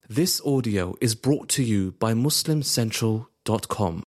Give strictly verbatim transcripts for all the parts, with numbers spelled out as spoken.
This audio is brought to you by Muslim Central dot com.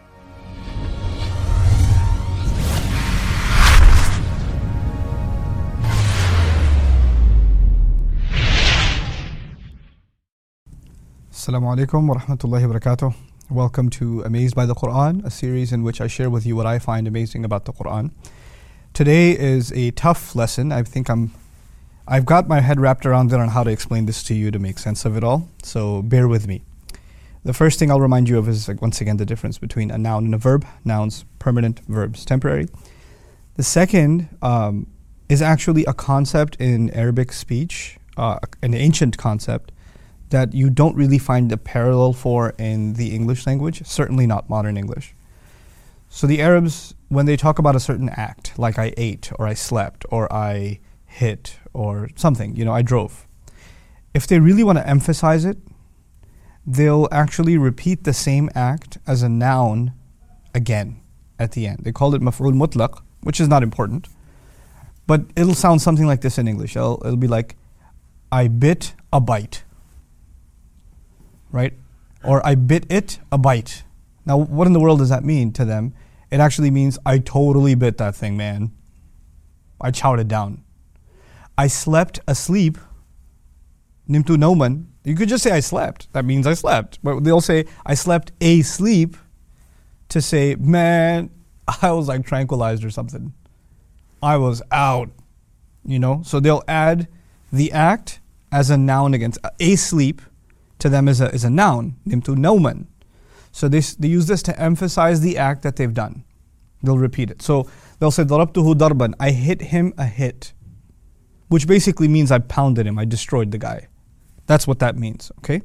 Assalamu alaikum wa rahmatullahi wa barakatuh. Welcome to Amazed by the Quran, a series in which I share with you what I find amazing about the Quran. Today is a tough lesson. I think I'm I've got my head wrapped around it on how to explain this to you to make sense of it all, so bear with me. The first thing I'll remind you of is, like, once again, the difference between a noun and a verb. Nouns, permanent; verbs, temporary. The second um, is actually a concept in Arabic speech, uh, an ancient concept that you don't really find a parallel for in the English language, certainly not modern English. So the Arabs, when they talk about a certain act, like I ate, or I slept, or I hit, or something, you know, I drove. If they really want to emphasize it, they'll actually repeat the same act as a noun again at the end. They call it maf'ul mutlaq, which is not important, but it'll sound something like this in English. It'll, it'll be like, I bit a bite, right? Or I bit it a bite. Now, what in the world does that mean to them? It actually means I totally bit that thing, man. I chowed it down. I slept asleep, nimtu nauman. You could just say I slept. That means I slept. But they'll say I slept asleep to say, man, I was like tranquilized or something. I was out, you know? So they'll add the act as a noun against asleep to them is a, is a noun, nimtu nauman. So they, they use this to emphasize the act that they've done. They'll repeat it. So they'll say, darabtuhu darban, I hit him a hit, which basically means I pounded him, I destroyed the guy. That's what that means, okay?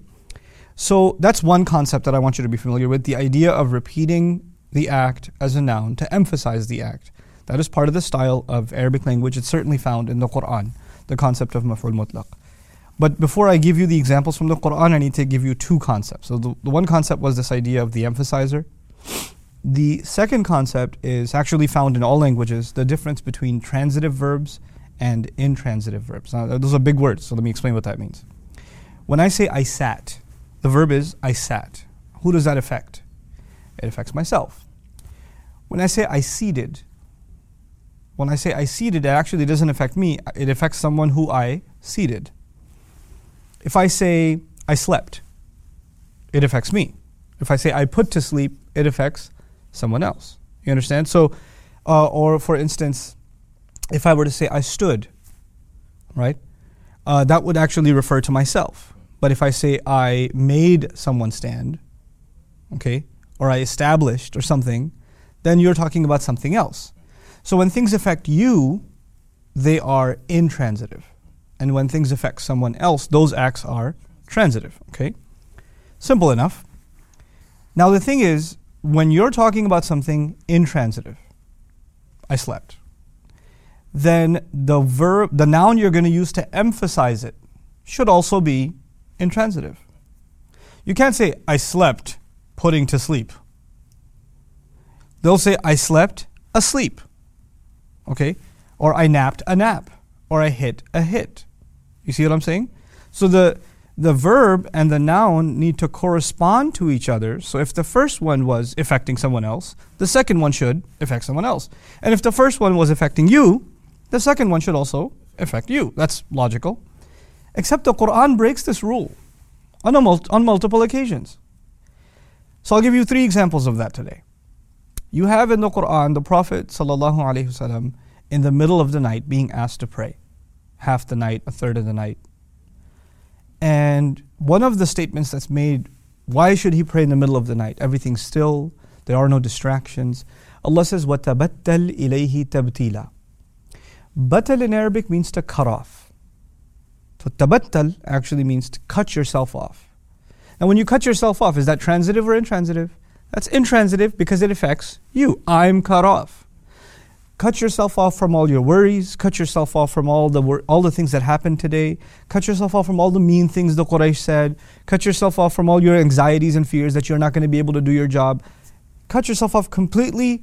So that's one concept that I want you to be familiar with, the idea of repeating the act as a noun to emphasize the act. That is part of the style of Arabic language. It's certainly found in the Quran, the concept of maf'ul mutlaq. But before I give you the examples from the Quran, I need to give you two concepts. So the, the one concept was this idea of the emphasizer. The second concept is actually found in all languages, the difference between transitive verbs and intransitive verbs. Now, those are big words, so let me explain what that means. When I say I sat, the verb is I sat. Who does that affect? It affects myself. When I say I seated, when I say I seated, it actually doesn't affect me. It affects someone who I seated. If I say I slept, it affects me. If I say I put to sleep, it affects someone else. You understand? So, uh, or for instance, if I were to say I stood, right, uh, that would actually refer to myself. But if I say I made someone stand, okay, or I established or something, then you're talking about something else. So when things affect you, they are intransitive. And when things affect someone else, those acts are transitive, okay? Simple enough. Now the thing is, when you're talking about something intransitive, I slept, then the verb, the noun you're going to use to emphasize it should also be intransitive. You can't say, I slept putting to sleep. They'll say, I slept asleep, okay? Or I napped a nap, or I hit a hit. You see what I'm saying? So the the verb and the noun need to correspond to each other. So if the first one was affecting someone else, the second one should affect someone else. And if the first one was affecting you, the second one should also affect you. That's logical. Except the Quran breaks this rule on, a mul- on multiple occasions. So I'll give you three examples of that today. You have in the Quran the Prophet sallallahu alaihi wasallam in the middle of the night being asked to pray. Half the night, a third of the night. And one of the statements that's made, why should he pray in the middle of the night? Everything's still, there are no distractions. Allah says, وَتَبَتَّلْ إِلَيْهِ تَبْتِيلًا. Batal in Arabic means to cut off. So tabattal actually means to cut yourself off. Now when you cut yourself off, is that transitive or intransitive? That's intransitive because it affects you. I'm cut off. Cut yourself off from all your worries. Cut yourself off from all the wor- all the things that happened today. Cut yourself off from all the mean things the Quraysh said. Cut yourself off from all your anxieties and fears that you're not going to be able to do your job. Cut yourself off completely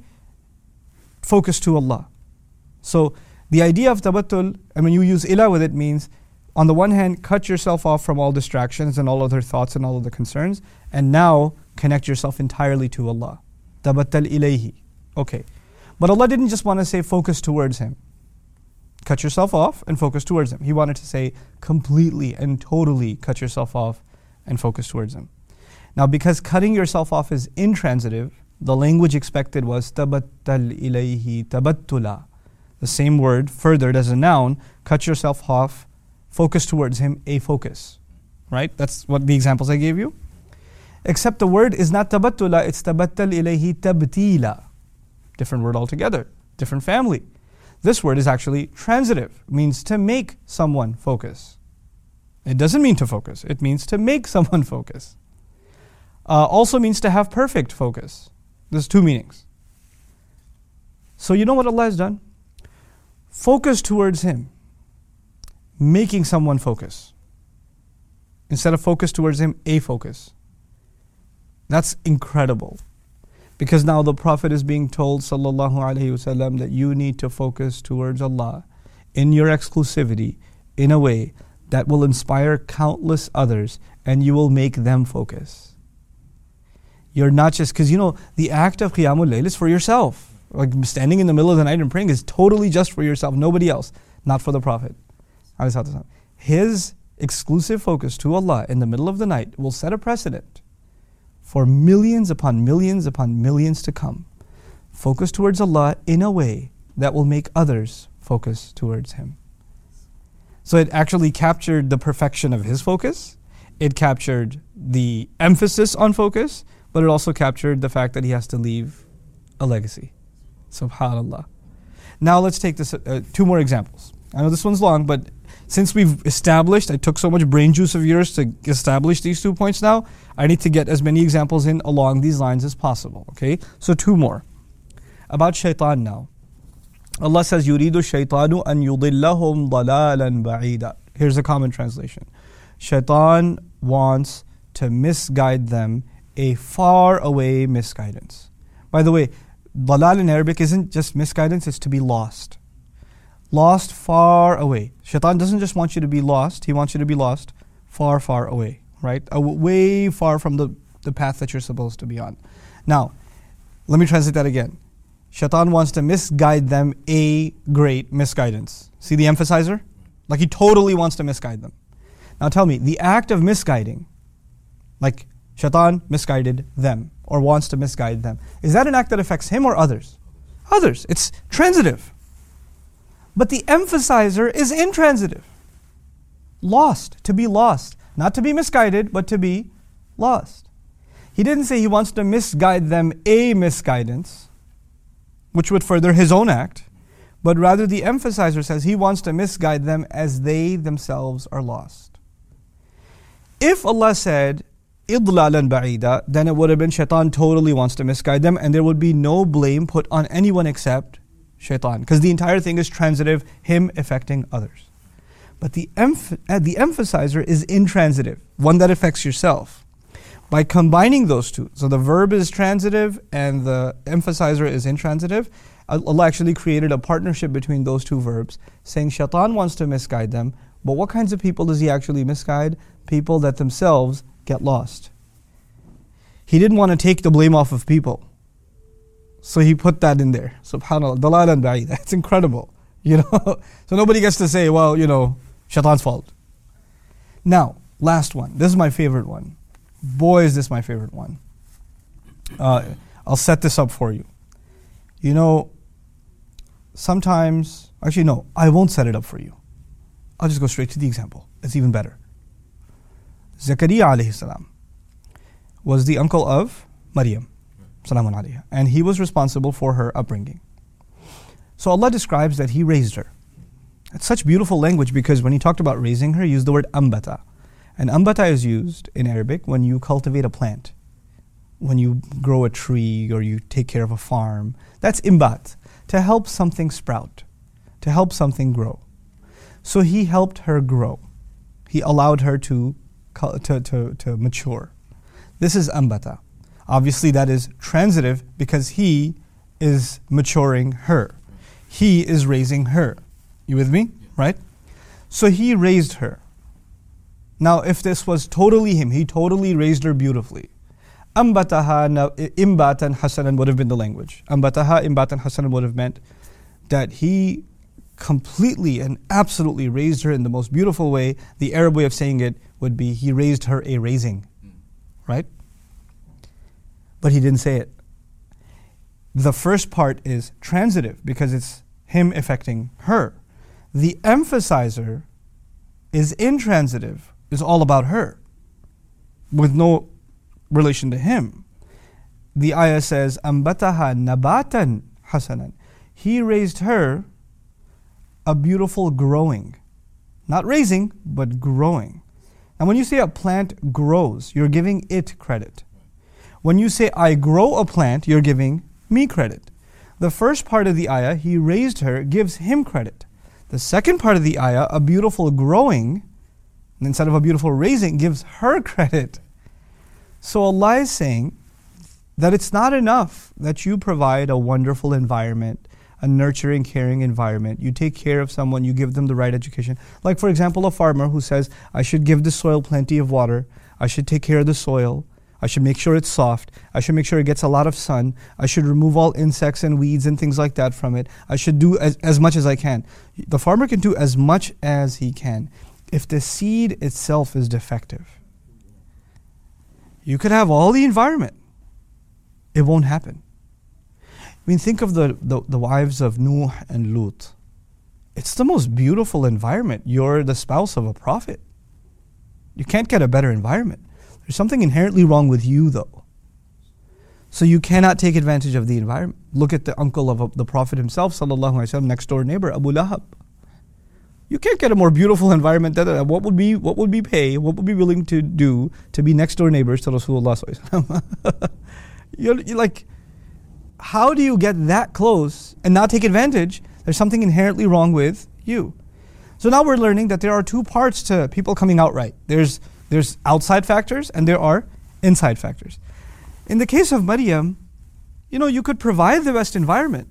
focused to Allah. So the idea of tabattul, and when you use ila with it, means on the one hand, cut yourself off from all distractions and all other thoughts and all other concerns, and now connect yourself entirely to Allah. Tabattal ilayhi. Okay. But Allah didn't just want to say focus towards Him. Cut yourself off and focus towards Him. He wanted to say completely and totally cut yourself off and focus towards Him. Now, because cutting yourself off is intransitive, the language expected was tabattal ilayhi tabattula. The same word, furthered as a noun, cut yourself off, focus towards Him, a focus. Right? That's what the examples I gave you. Except the word is not tabattula, it's tabattal ilayhi tabtila. Different word altogether, different family. This word is actually transitive, means to make someone focus. It doesn't mean to focus, it means to make someone focus. Uh, also means to have perfect focus. There's two meanings. So you know what Allah has done? Focus towards Him, making someone focus. Instead of focus towards Him, a focus. That's incredible. Because now the Prophet is being told, sallallahu alaihi wasallam, that you need to focus towards Allah in your exclusivity in a way that will inspire countless others and you will make them focus. You're not just, because you know, the act of Qiyamul Layl is for yourself. Like standing in the middle of the night and praying is totally just for yourself, nobody else, not for the Prophet. His exclusive focus to Allah in the middle of the night will set a precedent for millions upon millions upon millions to come. Focus towards Allah in a way that will make others focus towards Him. So it actually captured the perfection of His focus. It captured the emphasis on focus, but it also captured the fact that He has to leave a legacy. SubhanAllah. Now let's take this uh, two more examples. I know this one's long, but since we've established, I took so much brain juice of yours to establish these two points now, I need to get as many examples in along these lines as possible. Okay? So two more. About shaitan now. Allah says, يُرِيدُ الشَّيْطَانُ أَن يُضِلَّهُمْ ضَلَالًا بَعِيدًا. Here's a common translation. Shaitan wants to misguide them, a far away misguidance. By the way, dalal in Arabic isn't just misguidance, it's to be lost. Lost far away. Shaitan doesn't just want you to be lost, he wants you to be lost far, far away. Right? Way far from the, the path that you're supposed to be on. Now, let me translate that again. Shaitan wants to misguide them, a great misguidance. See the emphasizer? Like he totally wants to misguide them. Now tell me, the act of misguiding, like Shaitan misguided them or wants to misguide them, is that an act that affects him or others? Others. It's transitive. But the emphasizer is intransitive. Lost, to be lost. Not to be misguided, but to be lost. He didn't say he wants to misguide them a misguidance, which would further his own act, but rather the emphasizer says he wants to misguide them as they themselves are lost. If Allah said, idlalan ba'ida, then it would have been shaitan totally wants to misguide them and there would be no blame put on anyone except shaitan. Because the entire thing is transitive, him affecting others. But the emph- uh, the emphasizer is intransitive, one that affects yourself. By combining those two, so the verb is transitive and the emphasizer is intransitive, Allah actually created a partnership between those two verbs, saying shaitan wants to misguide them, but what kinds of people does he actually misguide? People that themselves get lost. He didn't want to take the blame off of people, so he put that in there. Subhanallah, dalalan ba'id. That's incredible. You know, so nobody gets to say, well, you know, shaitan's fault. Now, last one. This is my favorite one. Boy, is this my favorite one. Uh, I'll set this up for you. You know, sometimes, actually no, I won't set it up for you. I'll just go straight to the example. It's even better. Zakaria alayhi salam was the uncle of Maryam, salamun alayha, and he was responsible for her upbringing. So Allah describes that He raised her. It's such beautiful language because when He talked about raising her, He used the word ambata. And ambata is used in Arabic when you cultivate a plant, when you grow a tree or you take care of a farm. That's imbat, to help something sprout, to help something grow. So He helped her grow. He allowed her to, to, to, to mature. This is ambata. Obviously that is transitive because He is maturing her. He is raising her. You with me? Right? So He raised her. Now, if this was totally him, he totally raised her beautifully. Ambataha imbatan hasanan would have been the language. Ambataha imbatan hasanan would have meant that he completely and absolutely raised her in the most beautiful way. The Arab way of saying it would be he raised her a raising. Right? But he didn't say it. The first part is transitive because it's him affecting her. The emphasizer is intransitive. It's all about her with no relation to him. The ayah says, Ambataha nabatan hasanan. He raised her a beautiful growing. Not raising, but growing. And when you say a plant grows, you're giving it credit. When you say I grow a plant, you're giving me credit. The first part of the ayah, he raised her, gives him credit. The second part of the ayah, a beautiful growing, instead of a beautiful raising, gives her credit. So Allah is saying that it's not enough that you provide a wonderful environment, a nurturing, caring environment. You take care of someone, you give them the right education. Like for example, a farmer who says, I should give the soil plenty of water, I should take care of the soil, I should make sure it's soft, I should make sure it gets a lot of sun, I should remove all insects and weeds and things like that from it, I should do as, as much as I can. The farmer can do as much as he can. If the seed itself is defective, you could have all the environment. It won't happen. I mean, think of the, the, the wives of Nuh and Lut. It's the most beautiful environment. You're the spouse of a prophet. You can't get a better environment. There's something inherently wrong with you, though. So you cannot take advantage of the environment. Look at the uncle of the Prophet himself, sallallahu alaihi wasallam, next door neighbor, Abu Lahab. You can't get a more beautiful environment than that. What would be what would be pay? What would be willing to do to be next door neighbors to Rasulullah sallallahu alaihi wasallam? You're, you're like, how do you get that close and not take advantage? There's something inherently wrong with you. So now we're learning that there are two parts to people coming out right. There's there's outside factors and there are inside factors. In the case of Maryam, you know, you could provide the best environment,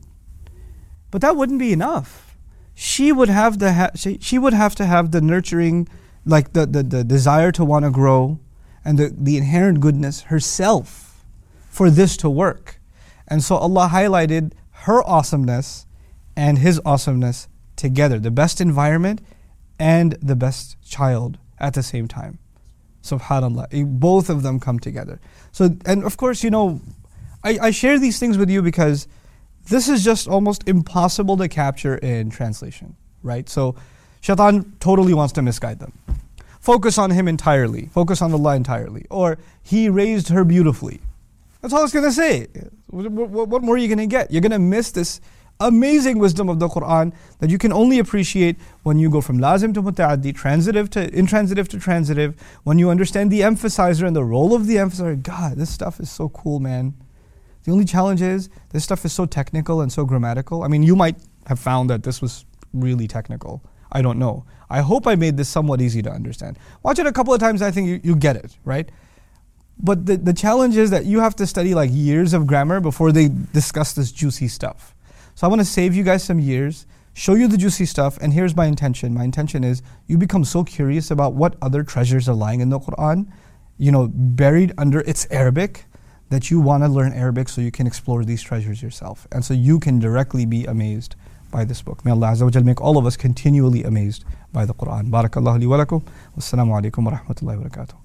but that wouldn't be enough. She would have the ha- she, she would have to have the nurturing, like the, the, the desire to want to grow and the, the inherent goodness herself for this to work. And so Allah highlighted her awesomeness and His awesomeness together. The best environment and the best child at the same time. SubhanAllah. Both of them come together. So, and of course, you know, I, I share these things with you because this is just almost impossible to capture in translation, right? So, Shaitan totally wants to misguide them. Focus on him entirely. Focus on Allah entirely. Or, he raised her beautifully. That's all it's going to say. What, what, what more are you going to get? You're going to miss this amazing wisdom of the Qur'an that you can only appreciate when you go from lazim to muta'addi, transitive to intransitive to transitive, when you understand the emphasizer and the role of the emphasizer. God, this stuff is so cool, man. The only challenge is, this stuff is so technical and so grammatical. I mean, you might have found that this was really technical. I don't know. I hope I made this somewhat easy to understand. Watch it a couple of times, I think you, you get it, right? But the, the challenge is that you have to study like years of grammar before they discuss this juicy stuff. So I want to save you guys some years, show you the juicy stuff, and here's my intention. My intention is you become so curious about what other treasures are lying in the Qur'an, you know, buried under its Arabic, that you want to learn Arabic so you can explore these treasures yourself. And so you can directly be amazed by this book. May Allah Azza wa Jal make all of us continually amazed by the Qur'an. Barakallahu li wa lakum. Wassalamu alaikum wa rahmatullahi wa barakatuh.